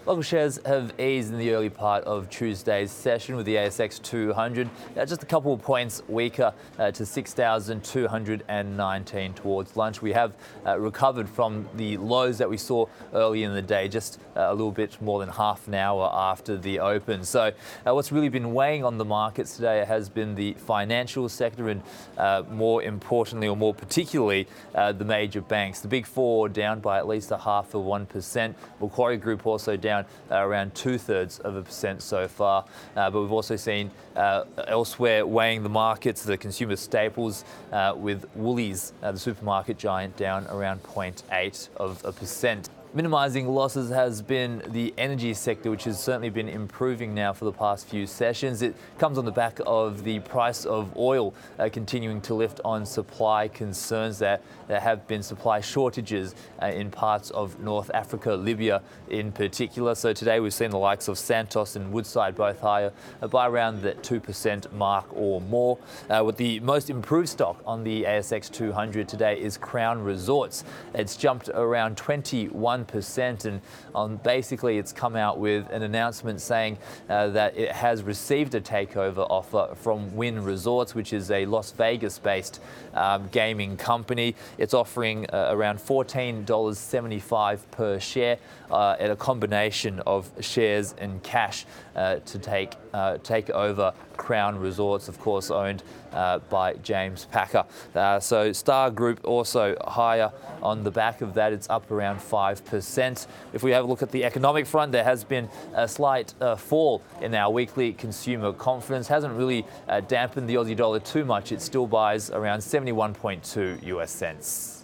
Local shares have eased in the early part of Tuesday's session, with the ASX 200 just a couple of points weaker to 6,219 towards lunch. We have recovered from the lows that we saw early in the day, just a little bit more than half an hour after the open. So what's really been weighing on the markets today has been the financial sector and more importantly, or more particularly, the major banks. The big four down by at least 0.5%. Macquarie Group also down around 2/3% so far. But we've also seen elsewhere weighing the markets, the consumer staples, with Woolies, the supermarket giant, down around 0.8%. Minimising losses has been the energy sector, which has certainly been improving now for the past few sessions. It comes on the back of the price of oil continuing to lift on supply concerns that there have been supply shortages in parts of North Africa, Libya in particular. So today we've seen the likes of Santos and Woodside both higher by around the 2% mark or more. With the most improved stock on the ASX 200 today is Crown Resorts. It's jumped around 21%, and basically it's come out with an announcement saying that it has received a takeover offer from Wynn Resorts, which is a Las Vegas-based gaming company. It's offering around $14.75 per share at a combination of shares and cash to take over Crown Resorts, of course owned by James Packer. So Star Group also higher on the back of that. It's up around 5%. If we have a look at the economic front, there has been a slight fall in our weekly consumer confidence. Hasn't really dampened the Aussie dollar too much. It still buys around 71.2 US cents.